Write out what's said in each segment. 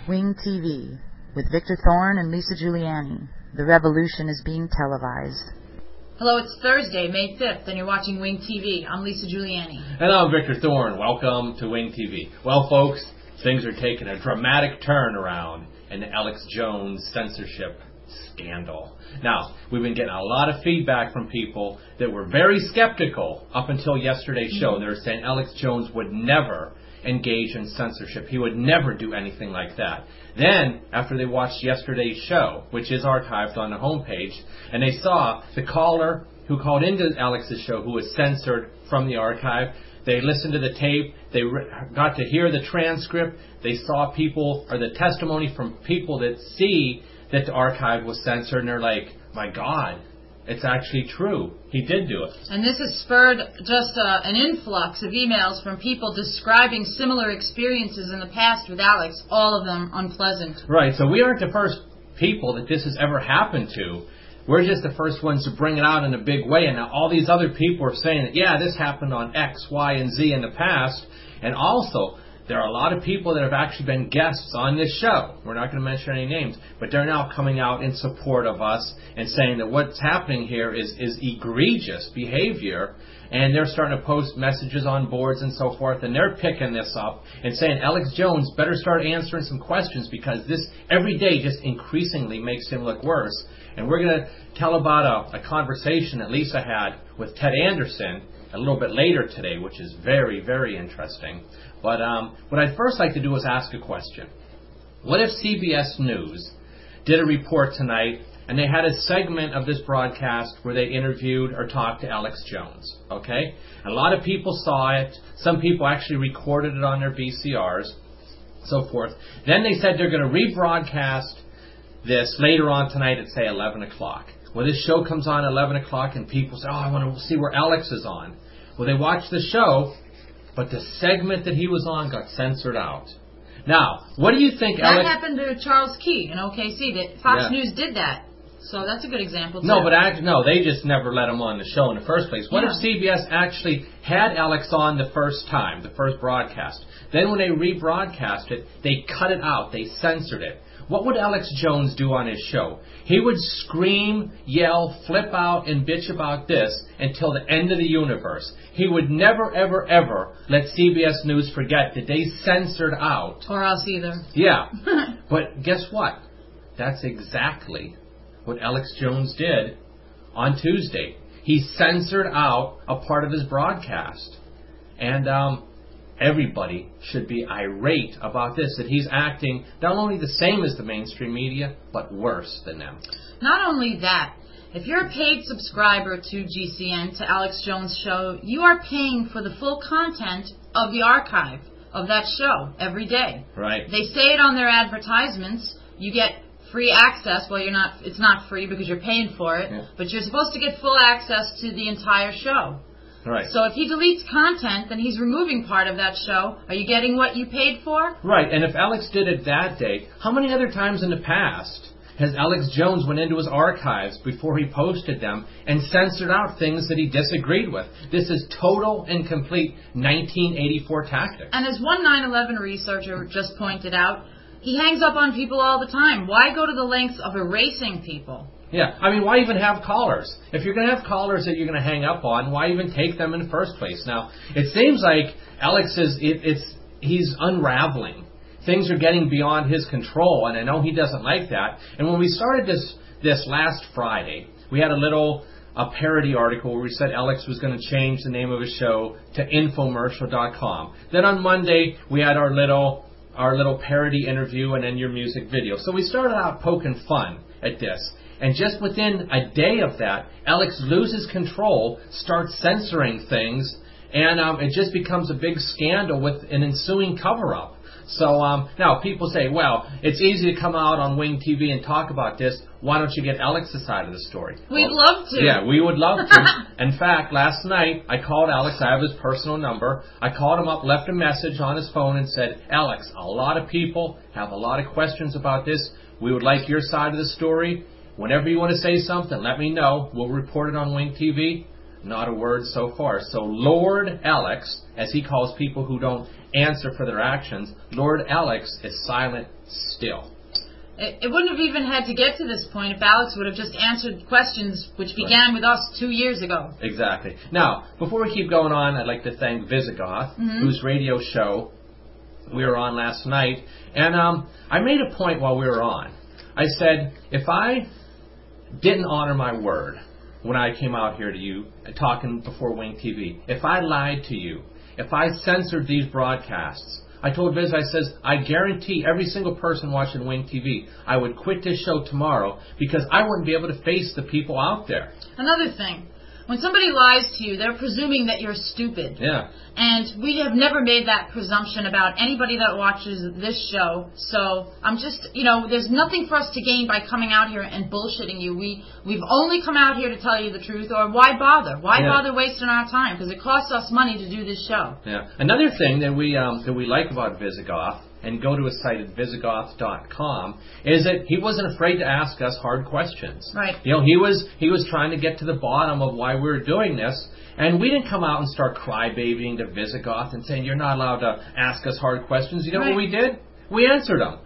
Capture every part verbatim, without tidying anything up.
Wing T V with Victor Thorne and Lisa Giuliani. The revolution is being televised. Hello, it's Thursday, May fifth, and you're watching Wing T V. I'm Lisa Giuliani. And I'm Victor Thorne. Welcome to Wing T V. Well, folks, things are taking a dramatic turn around in the Alex Jones censorship scandal. Now, we've been getting a lot of feedback from people that were very skeptical up until yesterday's show. Mm-hmm. They were saying Alex Jones would never engage in censorship. He would never do anything like that. Then, after they watched yesterday's show, which is archived on the homepage, and they saw the caller who called into Alex's show, who was censored from the archive, they listened to the tape, they re- got to hear the transcript, they saw people, or the testimony from people that see that the archive was censored, and they're like, my God, it's actually true. He did do it. And this has spurred just uh, an influx of emails from people describing similar experiences in the past with Alex, all of them unpleasant. Right, so we aren't the first people that this has ever happened to. We're just the first ones to bring it out in a big way. And now all these other people are saying that, yeah, this happened on X, Y, and Z in the past. And also, there are a lot of people that have actually been guests on this show. We're not going to mention any names, but they're now coming out in support of us and saying that what's happening here is, is egregious behavior, and they're starting to post messages on boards and so forth, and they're picking this up and saying Alex Jones better start answering some questions because this every day just increasingly makes him look worse. And we're going to tell about a, a conversation that Lisa had with Ted Anderson a little bit later today, which is very, very interesting. But um, what I'd first like to do is ask a question. What if C B S News did a report tonight and they had a segment of this broadcast where they interviewed or talked to Alex Jones, okay? A lot of people saw it. Some people actually recorded it on their V C Rs, so forth. Then they said they're going to rebroadcast this later on tonight at, say, eleven o'clock. Well, this show comes on at eleven o'clock and people say, oh, I want to see where Alex is on. Well, they watch the show, but the segment that he was on got censored out. Now, what do you think, that Alex... That happened to Charles Key in O K C. That Fox yeah. News did that. So that's a good example, too. No, but act, no, they just never let him on the show in the first place. What yeah. if C B S actually had Alex on the first time, the first broadcast? Then when they rebroadcast it, they cut it out. They censored it. What would Alex Jones do on his show? He would scream, yell, flip out, and bitch about this until the end of the universe. He would never, ever, ever let C B S News forget that they censored out. Or us either. Yeah. But guess what? That's exactly what Alex Jones did on Tuesday. He censored out a part of his broadcast. And, um... everybody should be irate about this, that he's acting not only the same as the mainstream media, but worse than them. Not only that, if you're a paid subscriber to G C N, to Alex Jones' show, you are paying for the full content of the archive of that show every day. Right. They say it on their advertisements. You get free access. Well, you're not. It's not free because you're paying for it, yeah. But you're supposed to get full access to the entire show. Right. So if he deletes content, then he's removing part of that show. Are you getting what you paid for? Right, and if Alex did it that day, how many other times in the past has Alex Jones went into his archives before he posted them and censored out things that he disagreed with? This is total and complete nineteen eighty-four tactics. And as one nine eleven researcher just pointed out, he hangs up on people all the time. Why go to the lengths of erasing people? Yeah, I mean, why even have callers? If you're going to have callers that you're going to hang up on, why even take them in the first place? Now, it seems like Alex is, it, it's, he's unraveling. Things are getting beyond his control, and I know he doesn't like that. And when we started this, this last Friday, we had a little a parody article where we said Alex was going to change the name of his show to infomercial dot com. Then on Monday, we had our little, our little parody interview and then your music video. So we started out poking fun at this. And just within a day of that, Alex loses control, starts censoring things, and um, it just becomes a big scandal with an ensuing cover-up. So um, now people say, well, it's easy to come out on Wing T V and talk about this. Why don't you get Alex's side of the story? We'd well, love to. Yeah, we would love to. In fact, last night I called Alex. I have his personal number. I called him up, left a message on his phone and said, Alex, a lot of people have a lot of questions about this. We would like your side of the story. Whenever you want to say something, let me know. We'll report it on Wing T V. Not a word so far. So Lord Alex, as he calls people who don't answer for their actions, Lord Alex is silent still. It, it wouldn't have even had to get to this point if Alex would have just answered questions which began right. with us two years ago. Exactly. Now, before we keep going on, I'd like to thank Visigoth, mm-hmm. whose radio show we were on last night. And um, I made a point while we were on. I said, if I didn't honor my word when I came out here to you, talking before Wing T V, if I lied to you, if I censored these broadcasts, I told Viz, I says, I guarantee every single person watching Wing T V, I would quit this show tomorrow because I wouldn't be able to face the people out there. Another thing, when somebody lies to you, they're presuming that you're stupid. Yeah. And we have never made that presumption about anybody that watches this show. So I'm just, you know, there's nothing for us to gain by coming out here and bullshitting you. We, we've only come out here to tell you the truth, or why bother? Why yeah. bother wasting our time? Because it costs us money to do this show. Yeah. Another thing that we um, that we like about Visigoth, and go to his site at visigoth dot com, is that he wasn't afraid to ask us hard questions. Right. You know, he was he was trying to get to the bottom of why we were doing this, and we didn't come out and start crybabying to Visigoth and saying, you're not allowed to ask us hard questions. You know right. what we did? We answered them.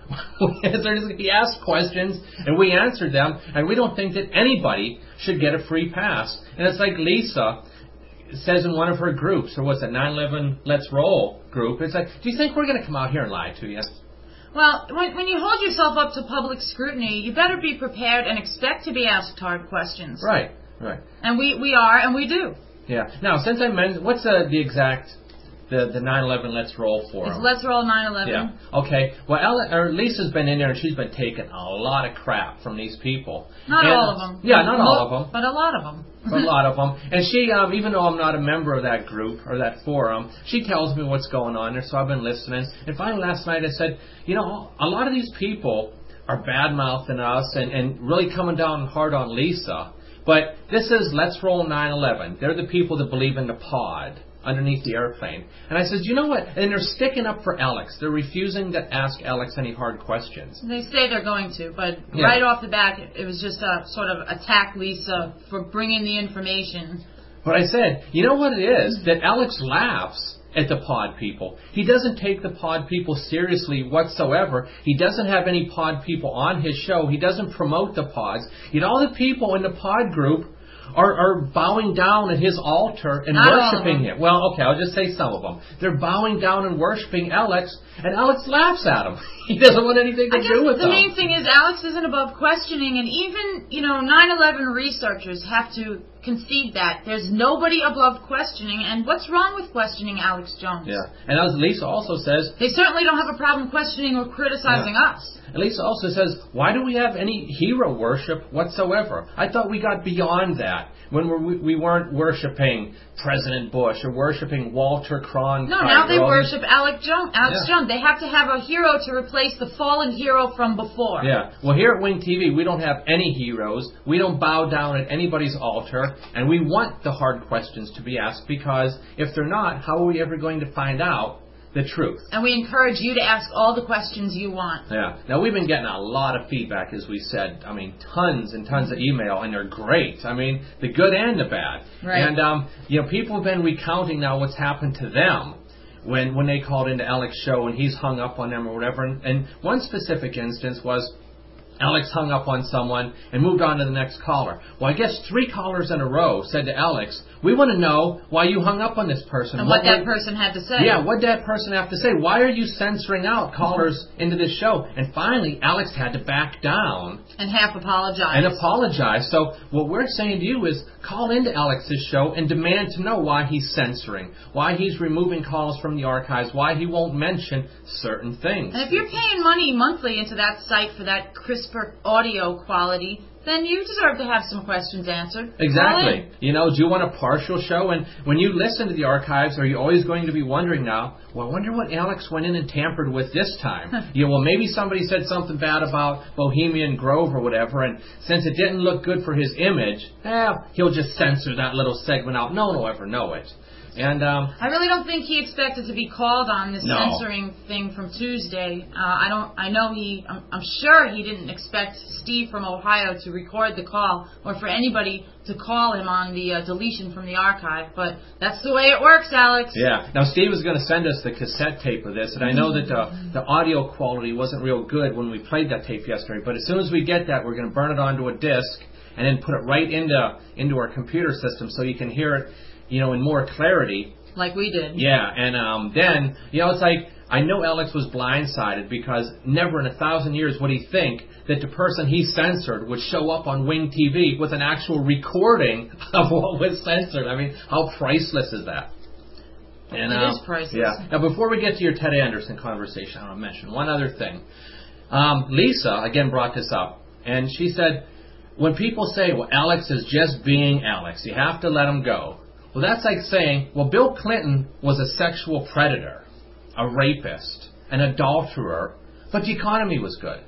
He asked questions, and we answered them, and we don't think that anybody should get a free pass. And it's like Lisa says in one of her groups, or what's it, nine eleven Let's Roll group, it's like, do you think we're going to come out here and lie to you? Well, when, when you hold yourself up to public scrutiny, you better be prepared and expect to be asked hard questions. Right, right. And we, we are, and we do. Yeah. Now, since I mentioned, what's uh, the exact, the, the nine eleven Let's Roll forum? It's Let's Roll nine eleven. Yeah. Okay. Well, Ella, or Lisa's been in there, and she's been taking a lot of crap from these people. Not and, all of them. Yeah, not all of them. But a lot of them. A lot of them. And she, um, even though I'm not a member of that group or that forum, she tells me what's going on there, so I've been listening. And finally last night I said, you know, a lot of these people are bad-mouthing us and, and really coming down hard on Lisa. But this is Let's Roll nine eleven. They're the people that believe in the pod underneath the airplane. And I said, you know what? And they're sticking up for Alex. They're refusing to ask Alex any hard questions. They say they're going to, but yeah. right off the bat, it was just a sort of attack Lisa for bringing the information. But I said, you know what it is? That Alex laughs at the pod people. He doesn't take the pod people seriously whatsoever. He doesn't have any pod people on his show. He doesn't promote the pods. Yet all the people in the pod group Are, are bowing down at his altar and Not worshiping him. Well, okay, I'll just say some of them. They're bowing down and worshiping Alex, and Alex laughs at him. He doesn't want anything to I do with the them. The main thing is Alex isn't above questioning, and even, you know, nine eleven researchers have to concede that. There's nobody above questioning, and what's wrong with questioning Alex Jones? Yeah, and as Lisa also says, they certainly don't have a problem questioning or criticizing yeah. us. And Lisa also says, why do we have any hero worship whatsoever? I thought we got beyond that when we, we weren't worshiping President Bush or worshiping Walter Cronkite. No, now they worship Alex Jones. Alex yeah. Jones. They have to have a hero to replace the fallen hero from before. Yeah. Well, here at Wing T V, we don't have any heroes. We don't bow down at anybody's altar, and we want the hard questions to be asked, because if they're not, how are we ever going to find out the truth? And we encourage you to ask all the questions you want. Yeah. Now, we've been getting a lot of feedback, as we said. I mean, tons and tons of email, and they're great. I mean, the good and the bad. Right. And, um, you know, people have been recounting now what's happened to them when when they called into Alex's show and he's hung up on them or whatever. And, and one specific instance was Alex hung up on someone and moved on to the next caller. Well, I guess three callers in a row said to Alex, we want to know why you hung up on this person. And what, what that what, person had to say. Yeah, what did that person have to say? Why are you censoring out callers into this show? And finally, Alex had to back down. And half apologize. And apologize. So what we're saying to you is call into Alex's show and demand to know why he's censoring, why he's removing calls from the archives, why he won't mention certain things. And if you're paying money monthly into that site for that crisper audio quality, then you deserve to have some questions answered. Exactly. You know, do you want a partial show? And when you listen to the archives, are you always going to be wondering now, well, I wonder what Alex went in and tampered with this time? Yeah, well, maybe somebody said something bad about Bohemian Grove or whatever, and since it didn't look good for his image, eh, he'll just censor that little segment out. No one will ever know it. And um, I really don't think he expected to be called on this No. censoring thing from Tuesday. Uh, I don't. I know he. I'm, I'm sure he didn't expect Steve from Ohio to record the call, or for anybody to call him on the uh, deletion from the archive. But that's the way it works, Alex. yeah. Now Steve was going to send us the cassette tape of this, and I know that uh, the audio quality wasn't real good when we played that tape yesterday. But as soon as we get that, we're going to burn it onto a disc and then put it right into into our computer system so you can hear it, you know, in more clarity. Like we did. Yeah, and um, then, you know, it's like, I know Alex was blindsided because never in a thousand years would he think that the person he censored would show up on Wing T V with an actual recording of what was censored. I mean, how priceless is that? And, it uh, is priceless. Yeah. Now, before we get to your Ted Anderson conversation, I want to mention one other thing. Um, Lisa, again, brought this up, and she said, when people say, well, Alex is just being Alex, you have to let him go. Well, that's like saying, well, Bill Clinton was a sexual predator, a rapist, an adulterer, but the economy was good.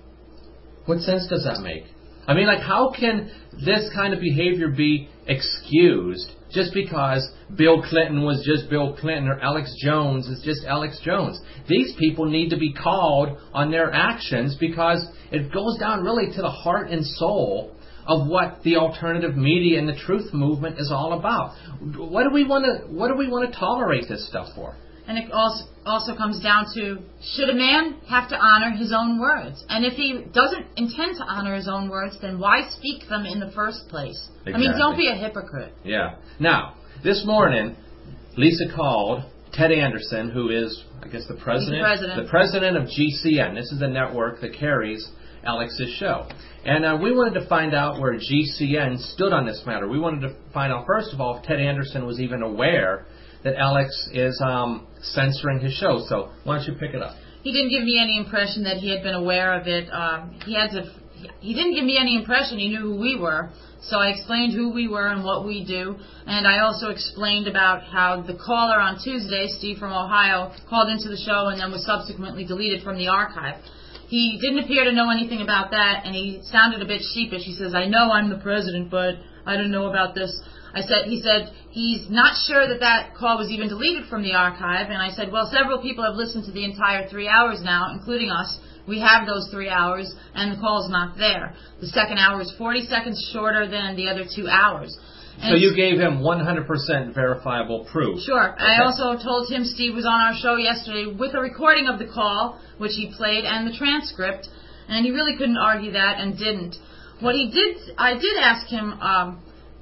What sense does that make? I mean, like, how can this kind of behavior be excused just because Bill Clinton was just Bill Clinton or Alex Jones is just Alex Jones? These people need to be called on their actions because it goes down really to the heart and soul of what the alternative media and the truth movement is all about. What do we want to what do we want to tolerate this stuff for? And it also also comes down to, should a man have to honor his own words? And if he doesn't intend to honor his own words, then why speak them in the first place? Exactly. I mean, don't be a hypocrite. Yeah. Now, this morning, Lisa called Ted Anderson, who is, I guess, the president, the president, the president of G C N. This is the network that carries Alex's show. And uh, we wanted to find out where G C N stood on this matter. We wanted to find out, first of all, if Ted Anderson was even aware that Alex is um, censoring his show. So why don't you pick it up? He didn't give me any impression that he had been aware of it. Um, he had to. He didn't give me any impression he knew who we were. So I explained who we were and what we do. And I also explained about how the caller on Tuesday, Steve from Ohio, called into the show and then was subsequently deleted from the archive. He didn't appear to know anything about that, and he sounded a bit sheepish. He says, I know I'm the president, but I don't know about this. I said, he said, he's not sure that that call was even deleted from the archive. And I said, well, several people have listened to the entire three hours now, including us. We have those three hours, and the call's not there. The second hour is forty seconds shorter than the other two hours. And so you gave him one hundred percent verifiable proof. Sure. Okay. I also told him Steve was on our show yesterday with a recording of the call, which he played, and the transcript, and he really couldn't argue that and didn't. What he did, I did ask him um,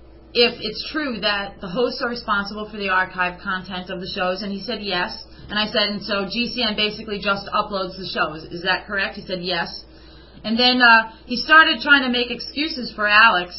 if it's true that the hosts are responsible for the archive content of the shows, and he said yes. And I said, and so G C N basically just uploads the shows. Is that correct? He said yes. And then uh, he started trying to make excuses for Alex,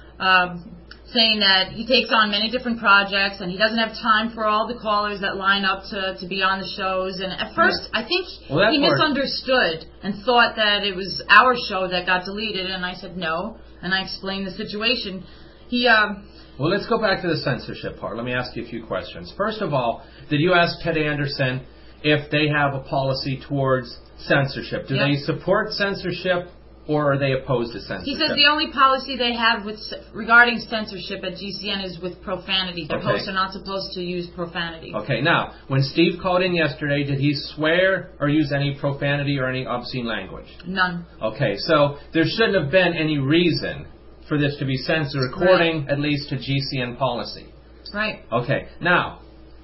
um, saying that he takes on many different projects and he doesn't have time for all the callers that line up to, to be on the shows. And at first, yeah. I think well, he part... misunderstood and thought that it was our show that got deleted. And I said no, and I explained the situation. He... Um, Well, let's go back to the censorship part. Let me ask you a few questions. First of all, did you ask Ted Anderson if they have a policy towards censorship? Do yep. they support censorship, or are they opposed to censorship? He says the only policy they have with regarding censorship at G C N is with profanity. Their okay. hosts are not supposed to use profanity. Okay. Now, when Steve called in yesterday, did he swear or use any profanity or any obscene language? None. Okay. So there shouldn't have been any reason for this to be censored, according right. at least to G C N policy. Right. Okay. Now,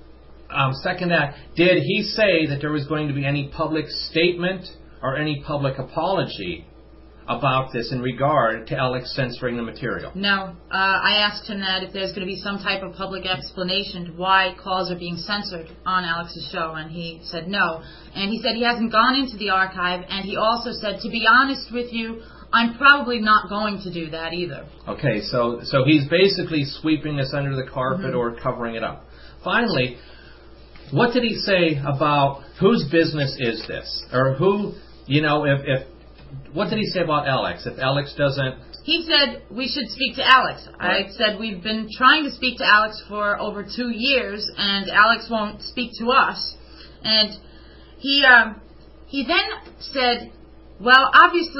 um, second that, did he say that there was going to be any public statement or any public apology about this in regard to Alex censoring the material? No. Uh, I asked him that if there's going to be some type of public explanation to why calls are being censored on Alex's show, and he said no. And he said he hasn't gone into the archive, and he also said, to be honest with you, I'm probably not going to do that either. Okay, so so he's basically sweeping this under the carpet mm-hmm. or covering it up. Finally, what did he say about whose business is this? Or who, you know, if, if what did he say about Alex? If Alex doesn't... He said we should speak to Alex. Right. I said we've been trying to speak to Alex for over two years, and Alex won't speak to us. And he um, he then said, well, obviously...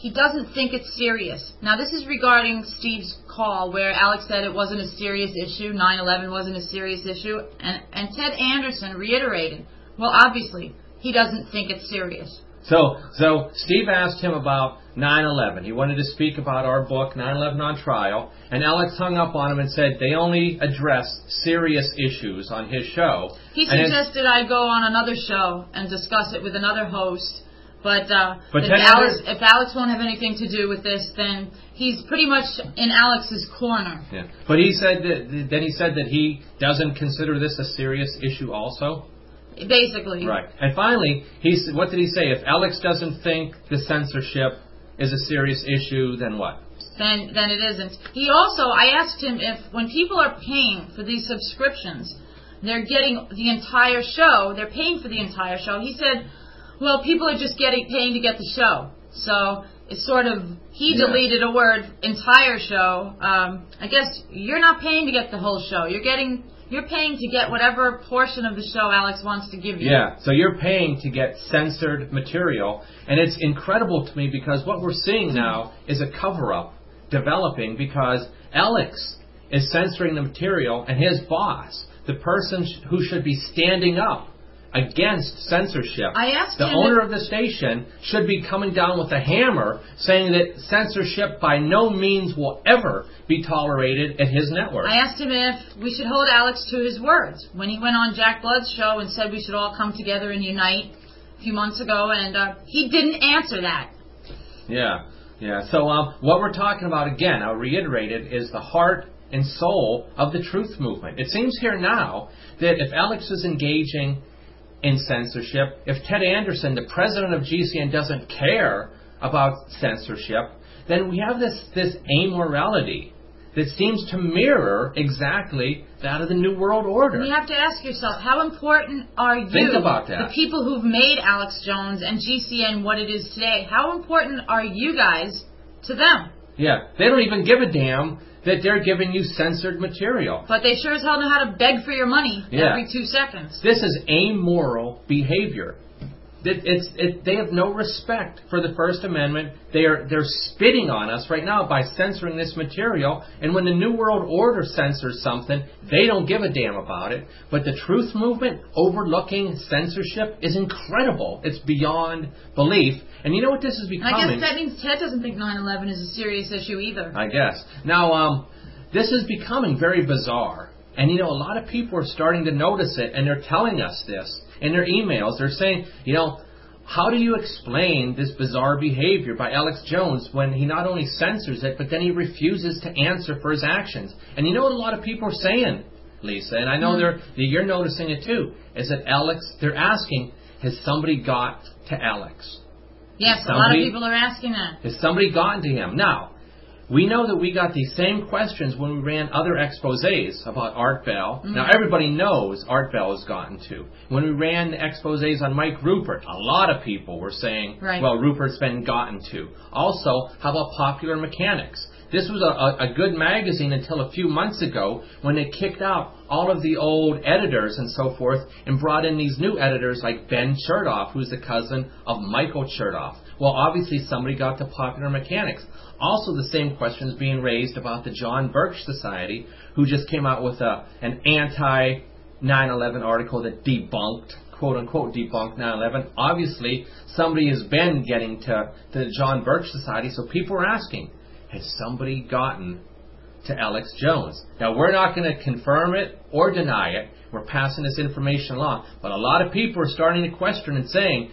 he doesn't think it's serious. Now, this is regarding Steve's call where Alex said it wasn't a serious issue, nine eleven wasn't a serious issue, and, and Ted Anderson reiterated, well, obviously, he doesn't think it's serious. So, so Steve asked him about nine eleven. He wanted to speak about our book, nine eleven on Trial, and Alex hung up on him and said they only address serious issues on his show. He suggested I go on another show and discuss it with another host. But, uh, but if, Alex, if Alex won't have anything to do with this, then he's pretty much in Alex's corner. Yeah. But he said that, then he said that he doesn't consider this a serious issue also? Basically. Right. And finally, he what did he say? If Alex doesn't think the censorship is a serious issue, then what? Then, then it isn't. He also, I asked him if when people are paying for these subscriptions, they're getting the entire show, they're paying for the entire show. He said, well, people are just getting paying to get the show. So it's sort of, he yeah. deleted a word, entire show. Um, I guess you're not paying to get the whole show. You're getting, you're paying to get whatever portion of the show Alex wants to give you. Yeah, so you're paying to get censored material. And it's incredible to me because what we're seeing now is a cover-up developing because Alex is censoring the material and his boss, the person sh- who should be standing up against censorship, I asked the him owner if, of the station should be coming down with a hammer saying that censorship by no means will ever be tolerated at his network. I asked him if we should hold Alex to his words when he went on Jack Blood's show and said we should all come together and unite a few months ago, and uh, he didn't answer that. Yeah, yeah. So um, what we're talking about, again, I'll reiterate it, is the heart and soul of the truth movement. It seems here now that if Alex is engaging in censorship, if Ted Anderson, the president of G C N, doesn't care about censorship, then we have this, this amorality that seems to mirror exactly that of the New World Order. And you have to ask yourself, how important are you, Think about that. the people who've made Alex Jones and G C N what it is today, how important are you guys to them? Yeah, they don't even give a damn that they're giving you censored material. But they sure as hell know how to beg for your money yeah. every two seconds. This is amoral behavior. It, it's, it, they have no respect for the First Amendment. They are, they're spitting on us right now by censoring this material. And when the New World Order censors something, they don't give a damn about it. But the truth movement overlooking censorship is incredible. It's beyond belief. And you know what this is becoming? And I guess that means Ted doesn't think nine eleven is a serious issue either. I guess. Now, um, this is becoming very bizarre. And, you know, a lot of people are starting to notice it, and they're telling us this in their emails. They're saying, you know, how do you explain this bizarre behavior by Alex Jones when he not only censors it, but then he refuses to answer for his actions? And you know what a lot of people are saying, Lisa, and I know mm-hmm. they're, you're noticing it too, is that Alex, they're asking, has somebody got to Alex? Yes, somebody, a lot of people are asking that. Has somebody gotten to him? Now, we know that we got these same questions when we ran other exposés about Art Bell. Mm-hmm. Now, everybody knows Art Bell has gotten to. When we ran the exposés on Mike Rupert, a lot of people were saying, right. well, Rupert's been gotten to. Also, how about Popular Mechanics? This was a, a, a good magazine until a few months ago when they kicked out all of the old editors and so forth and brought in these new editors like Ben Chertoff, who's the cousin of Michael Chertoff. Well, obviously somebody got to Popular Mechanics. Also, the same questions being raised about the John Birch Society, who just came out with a, an anti nine eleven article that debunked, quote-unquote, debunked nine eleven. Obviously, somebody has been getting to, to the John Birch Society, so people are asking, has somebody gotten to Alex Jones? Now, we're not going to confirm it or deny it. We're passing this information along. But a lot of people are starting to question and saying,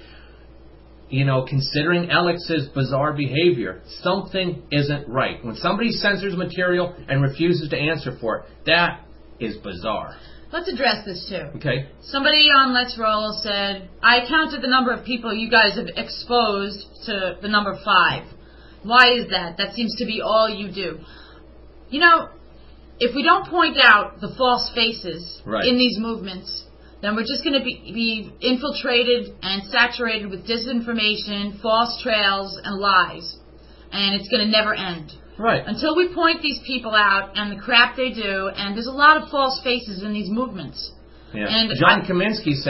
you know, considering Alex's bizarre behavior, something isn't right. When somebody censors material and refuses to answer for it, that is bizarre. Let's address this too. Okay. Somebody on Let's Roll said, I counted the number of people you guys have exposed to the number five. Why is that? That seems to be all you do. You know, if we don't point out the false faces right. in these movements, then we're just going to be, be infiltrated and saturated with disinformation, false trails, and lies. And it's going to never end. Right. Until we point these people out and the crap they do, and there's a lot of false faces in these movements. Yeah. And John I, Kaminsky says,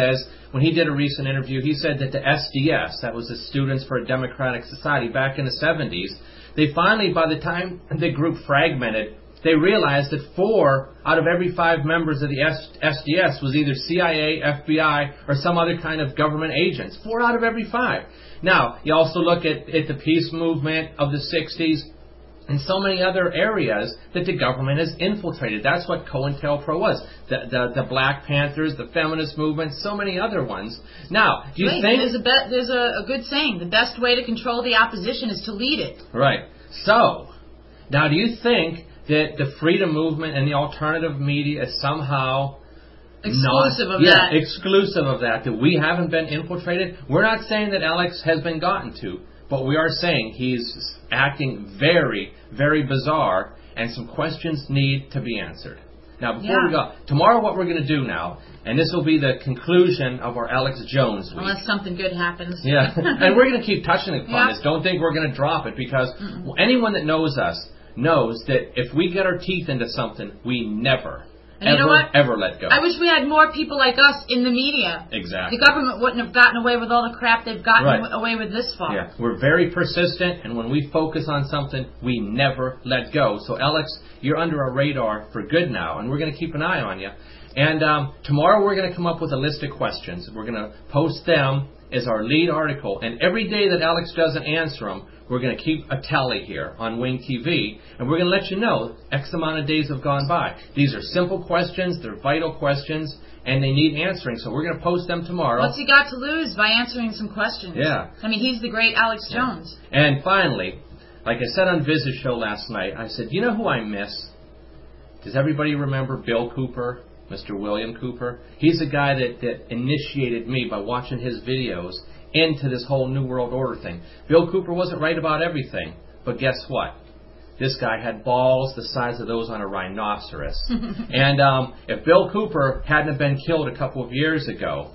when he did a recent interview, he said that the S D S, that was the Students for a Democratic Society, back in the seventies, they finally, by the time the group fragmented, they realized that four out of every five members of the S D S was either C I A, F B I, or some other kind of government agents. Four out of every five. Now, you also look at, at the peace movement of the sixties and so many other areas that the government has infiltrated. That's what COINTELPRO was. The, the, the Black Panthers, the feminist movement, so many other ones. Now, do you Wait, think... There's, a, be- there's a, a good saying. The best way to control the opposition is to lead it. Right. So, now do you think that the freedom movement and the alternative media is somehow... Exclusive not, of yeah, that. exclusive of that, that we haven't been infiltrated? We're not saying that Alex has been gotten to, but we are saying he's acting very, very bizarre, and some questions need to be answered. Now, before Yeah. we go, tomorrow what we're going to do now, and this will be the conclusion of our Alex Jones week. Unless something good happens. Yeah, and we're going to keep touching upon Yeah. this. Don't think we're going to drop it, because Mm-mm. anyone that knows us knows that if we get our teeth into something, we never, And you ever, know what? ever let go. I wish we had more people like us in the media. Exactly. The government wouldn't have gotten away with all the crap they've gotten Right. away with this far. Yeah, we're very persistent, and when we focus on something, we never let go. So, Alex, you're under our radar for good now, and we're going to keep an eye on you. And um, tomorrow we're going to come up with a list of questions. We're going to post them as our lead article, and every day that Alex doesn't answer them, we're going to keep a tally here on Wing T V, and we're going to let you know X amount of days have gone by. These are simple questions, they're vital questions, and they need answering, so we're going to post them tomorrow. What's he got to lose by answering some questions? Yeah. I mean, he's the great Alex Yeah. Jones. And finally, like I said on Viz's show last night, I said, you know who I miss? Does everybody remember Bill Cooper, Mister William Cooper? He's the guy that, that initiated me by watching his videos into this whole New World Order thing. Bill Cooper wasn't right about everything, but guess what? This guy had balls the size of those on a rhinoceros. And um, if Bill Cooper hadn't have been killed a couple of years ago,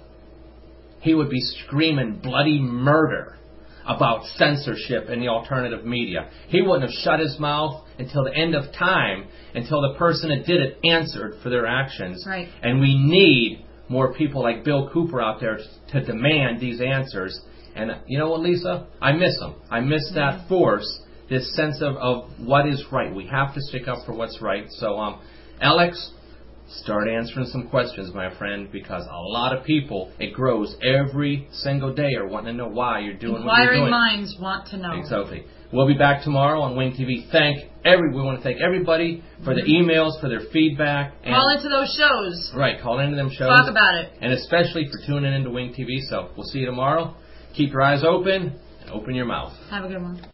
he would be screaming bloody murder about censorship in the alternative media. He wouldn't have shut his mouth until the end of time, until the person that did it answered for their actions. Right. And we need more people like Bill Cooper out there to demand these answers. And you know what, Lisa? I miss them. I miss that Mm-hmm. force, this sense of, of what is right. We have to stick up for what's right. So, um, Alex, start answering some questions, my friend, because a lot of people, it grows every single day, are wanting to know why you're doing what you're Inquiring doing. minds want to know. Exactly. We'll be back tomorrow on Wing T V. Thank every. We want to thank everybody for the emails, for their feedback. And Call into those shows. Right, call into them shows. Talk about it. And especially for tuning into Wing T V. So we'll see you tomorrow. Keep your eyes open and open your mouth. Have a good one.